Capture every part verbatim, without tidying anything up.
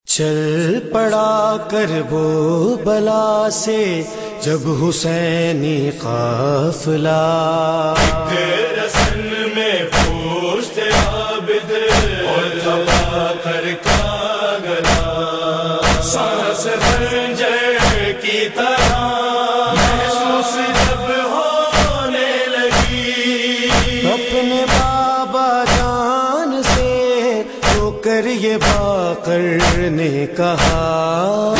چل پڑا کر وہ بلا سے جب حسینی قافلہ رسن میں پوچھتے عابد اور دبا کر کا گلا سانس خنجر کی طرح محسوس جب ہونے لگی اپنے بابا جان سے تو کر یہ باقر نے کہا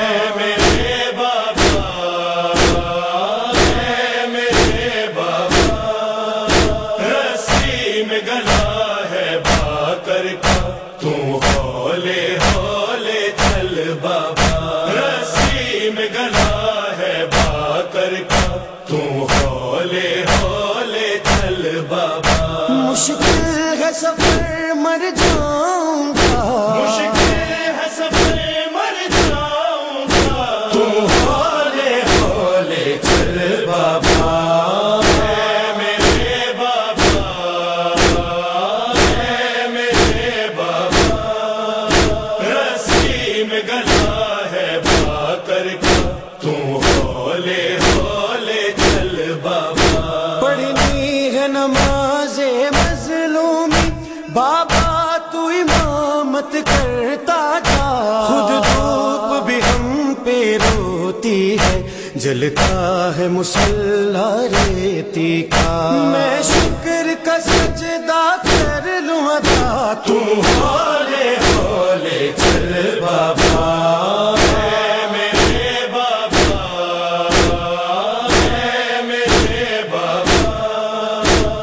مشکل ہے سفر مر جاؤں گا، مشکل ہے سفر مر جاؤں گا، تم ہولے ہولے چل بابا، اے میرے بابا، اے میرے بابا، رسی میں گلا ہے باقر کا، تم ہولے ہولے چل بابا، پڑھنی ہے نماز مظلومی بابا تو امامت کرتا جا، خود دھوپ بھی ہم پہ روتی ہے جلتا ہے مصلی ریتی کا، میں شکر کا سجدہ کر لوں ادا، تم ہولے ہولے چل بابا، اے میرے بابا، اے میرے بابا،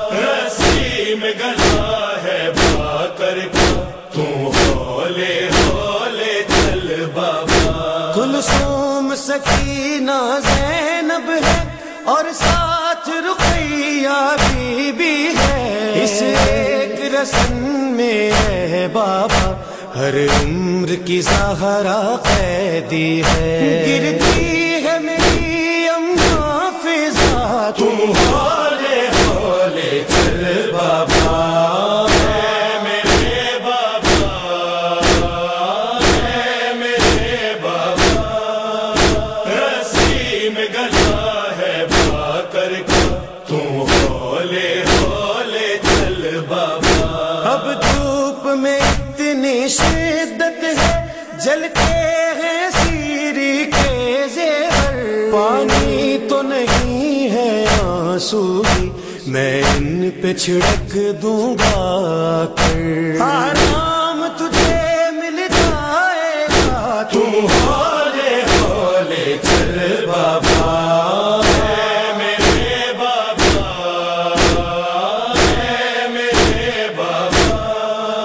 رسی میں گلا ہے باقر کا، تم ہولے ہولے چل بابا، کلثوم سکینہ زینب ہے اور ساتھ رقیہ بی بی ہے، اس ایک رسم میں ہے بابا ہر عمر کی زہرا قیدی ہے، گرتی ہے میری اماں فضا، تم ہولے ہولے چل بابا، اے میرے بابا، اے میرے بابا، رسی میں گلا ہے باقر کا، تم ہولے ہولے چل بابا، اب دھوپ میں اتنی شدت ہے جلتے ہیں سیری کے زیور، پانی تو نہیں ہے آنسو بھی میں ان پہ چھڑک دوں گا کر، آرام تجھے مل جائے گا، تم ہولے ہولے چل بابا، اے میرے بابا، اے میرے بابا،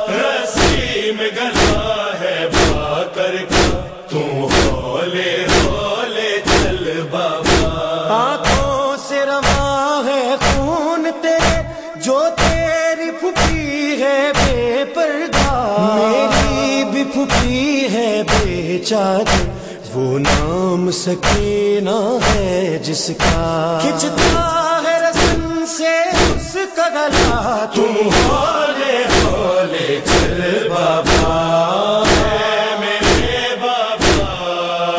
رسی میں گلا ہے باقر کا، تم ہولے ہولے چل بابا، آنکھوں سے رواں ہے خون تیرے جو تیری پھوپھی ہے بے پردہ، میری بھی پھوپھی ہے بے چادر، وہ نام سکینہ ہے جس کا کھچتا ہے رسن سے اس کا گلا، تم ہولے ہولے چل بابا، اے میرے بابا،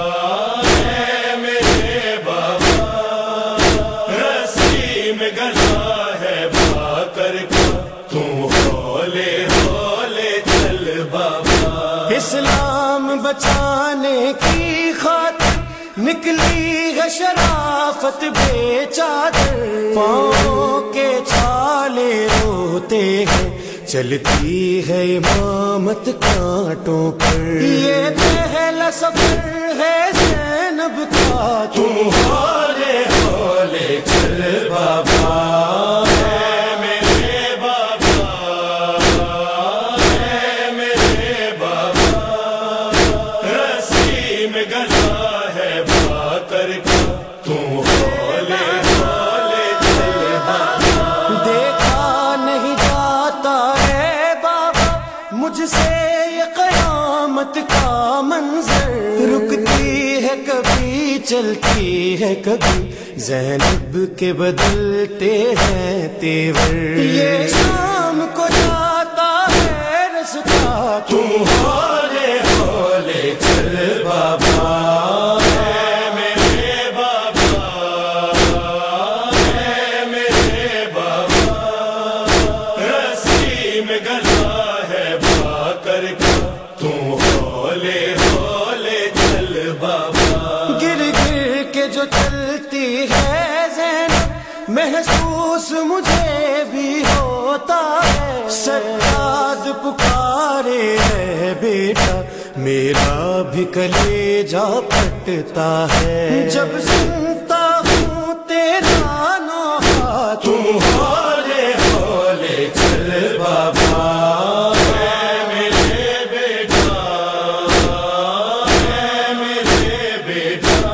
اے میرے بابا، رسی میں گلا ہے باقر کا، تم ہولے ہولے چل بابا، اسلام بچانے کی خاطر نکلی ہے شرافت بے چادر، پاؤں کے چھالے روتے ہیں چلتی ہے امامت کانٹوں پر، یہ پہلا سفر ہے زینب کا، تم ہولے ہولے چل بابا، اے میرے بابا، اے میرے بابا، رسی میں گلا ہے باقر کا، تم ہولے ہولے چل بابا، دیکھا نہیں جاتا ہے بابا مجھ سے یہ قیامت کا منظر، رکتی ہے کبھی چلتی ہے کبھی زینب کے بدلتے ہیں تیور، یہ شام کو جاتا ہے رستا، تم ہولے بیٹا میرا بھی کلیجہ پھٹتا ہے جب سنتا ہوں تیرا نوحہ تم ہولے ہولے چل بابا اے میرے بیٹا اے میرے بیٹا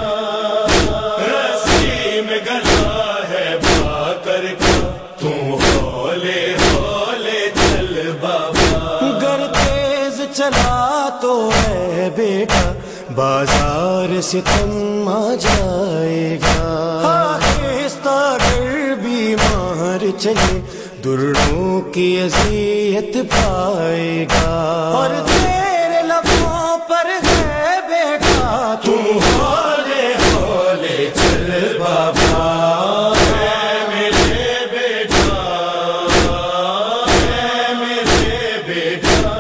رسی میں گلا ہے با کر کا تم ہولے ہولے چل بابا گر تیز چلا تو ہے بیٹا بازار سے تم آ جائے گا آہستہ گر بیمار چلے درڑوں کی اذیت پائے گا اور تیرے لبوں پر ہے بیٹا تم ہولے ہولے چل بابا اے میرے بیٹا اے میرے بیٹا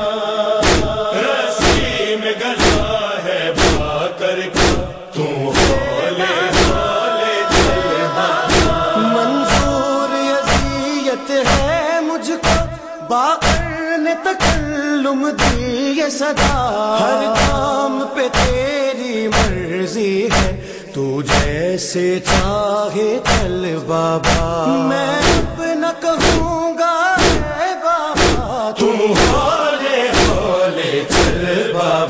رسی میں گلا ہے با کر کا تم ہولے ہولے چل بابا منظور اذیت ہے مجھ کو باقر نے تکلم دی یہ صدا ہر کام پہ تیری مرضی ہے تو جیسے چاہے چل بابا میں اب نہ کہوں گا اے بابا تم ہولے ہولے چل بابا